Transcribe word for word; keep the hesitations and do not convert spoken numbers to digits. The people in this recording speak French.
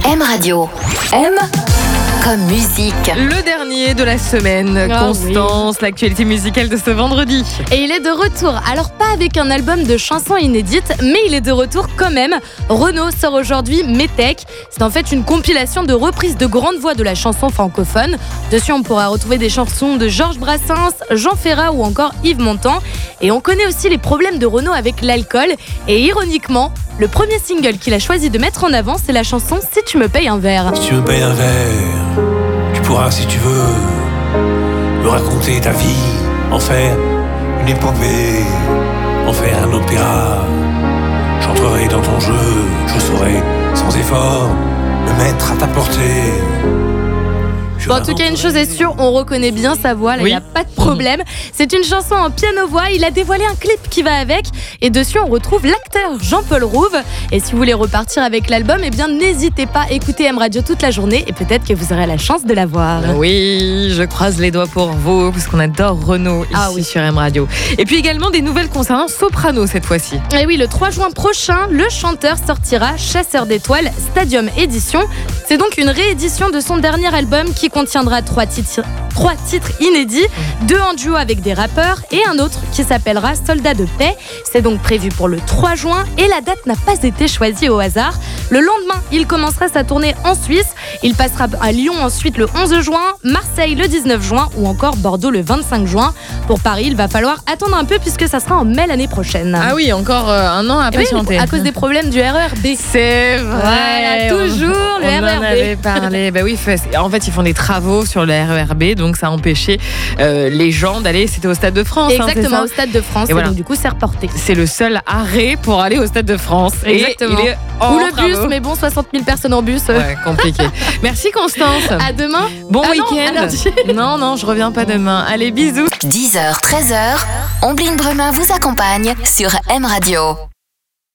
M Radio. M comme musique. Le dernier de la semaine, Ah Constance, oui. l'actualité musicale de ce vendredi. Et il est de retour, alors pas avec un album de chansons inédites, mais il est de retour quand même. Renaud sort aujourd'hui Métèque. C'est en fait une compilation de reprises de grandes voix de la chanson francophone. Dessus, on pourra retrouver des chansons de Georges Brassens, Jean Ferrat ou encore Yves Montand. Et on connaît aussi les problèmes de Renaud avec l'alcool. Et ironiquement, le premier single qu'il a choisi de mettre en avant, c'est la chanson Si tu me payes un verre. Si tu me payes un verre, tu pourras, si tu veux, me raconter ta vie, en faire une épopée, en faire un opéra. J'entrerai dans ton jeu, je saurai, sans effort, me mettre à ta portée. Bon, en tout cas, une chose est sûre, on reconnaît bien sa voix, là, il Oui. n'y a pas de problème. C'est une chanson en piano-voix, il a dévoilé un clip qui va avec, et dessus, on retrouve l'acteur Jean-Paul Rouve. Et si vous voulez repartir avec l'album, eh bien, n'hésitez pas à écouter M Radio toute la journée, et peut-être que vous aurez la chance de la voir. Oui, je croise les doigts pour vous, parce qu'on adore Renaud ici Ah oui. sur M Radio. Et puis également des nouvelles concernant Soprano cette fois-ci. Et oui, le trois juin prochain, le chanteur sortira Chasseur d'étoiles Stadium Édition. C'est donc une réédition de son dernier album qui contiendra trois titres, trois titres inédits, deux en duo avec des rappeurs et un autre qui s'appellera Soldat de paix. C'est donc prévu pour le trois juin et la date n'a pas été choisie au hasard. Le lendemain, il commencera sa tournée en Suisse. Il passera à Lyon ensuite le onze juin, Marseille le dix-neuf juin ou encore Bordeaux le vingt-cinq juin. Pour Paris, il va falloir attendre un peu puisque ça sera en mai l'année prochaine. Ah oui, encore euh, un an à Eh oui, patienter. à cause des problèmes du R E R B. C'est vrai. Voilà, toujours on, le on R E R B. en avait parlé. Bah oui, fait- en fait, ils font des travaux sur le R E R B, donc ça a empêché euh, les gens d'aller. C'était au Stade de France. hein, c'est Exactement, ça au Stade de France. Et Et, voilà. donc, du coup, c'est reporté. C'est le seul arrêt pour aller au Stade de France. Et Exactement. il est en Ou le bus, travaux. mais bon, soixante mille personnes en bus. euh, Ouais, compliqué. Merci Constance. À demain. Bon Ah non, week-end. à lundi. Non, non, je reviens pas demain. Allez, bisous. dix heures, treize heures, Omblin Bremin vous accompagne sur M Radio.